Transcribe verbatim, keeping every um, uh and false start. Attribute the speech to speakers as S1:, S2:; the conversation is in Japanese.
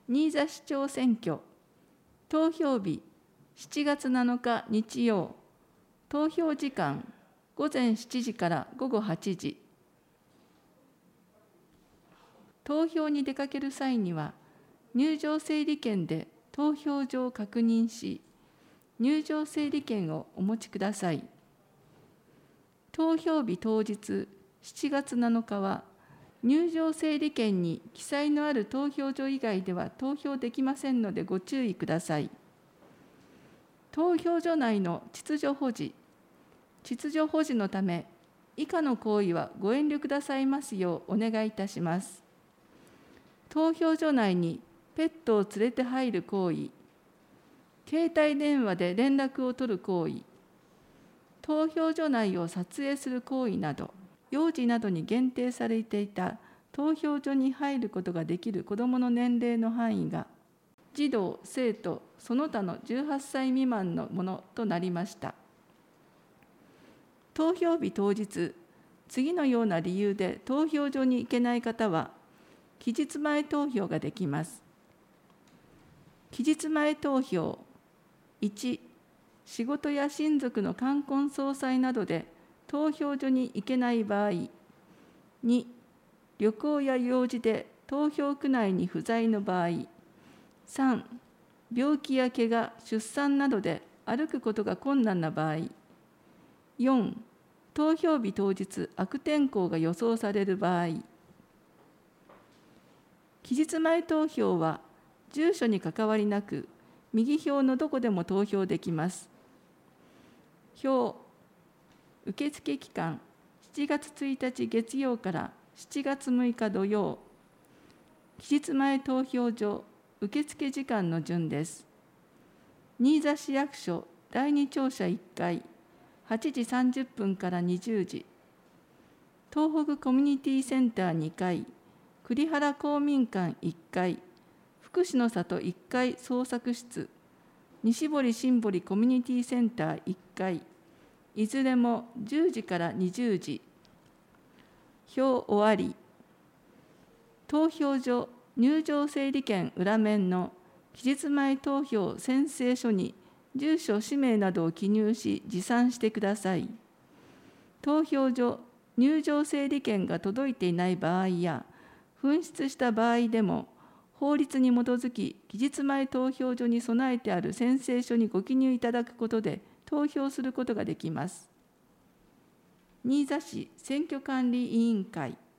S1: 新座市長選挙、投票日しちがつなのか日曜、投票時間ごぜんしちじからごごはちじ。投票に出かける際には、入場整理券で投票所を確認し、入場整理券をお持ちください。投票日当日しちがつなのかは、入場整理券に記載のある投票所以外では投票できませんのでご注意ください。投票所内の秩序保持、秩序保持のため、以下の行為はご遠慮くださいますようお願いいたします。投票所内にペットを連れて入る行為、携帯電話で連絡を取る行為、投票所内を撮影する行為など、幼児などに限定されていた投票所に入ることができる子どもの年齢の範囲が、児童・生徒、その他のじゅうはっさい未満のものとなりました。投票日当日、次のような理由で投票所に行けない方は、期日前投票ができます。期日前投票、いち、仕事や親族の冠婚葬祭などで投票所に行けない場合、に、旅行や用事で投票区内に不在の場合、さん、病気や怪我、出産などで歩くことが困難な場合、よん、投票日当日悪天候が予想される場合。期日前投票は住所に関わりなく、右票のどこでも投票できます。票、受付期間しちがつついたち月曜からしちがつむいか土曜。期日前投票所受付時間の順です。新座市役所だいに庁舎いっかい、はちじさんじゅっぷんからにじゅうじ。東北コミュニティセンターにかい、栗原公民館いっかい、福祉の里いっかい創作室、西堀新堀コミュニティセンターいっかい、いずれもじゅうじからにじゅうじ。票終わり。投票所入場整理券裏面の期日前投票宣誓書に住所、氏名などを記入し持参してください。投票所入場整理券が届いていない場合や、紛失した場合でも、法律に基づき期日前投票所に備えてある宣誓書にご記入いただくことで投票することができます。新座市選挙管理委員会。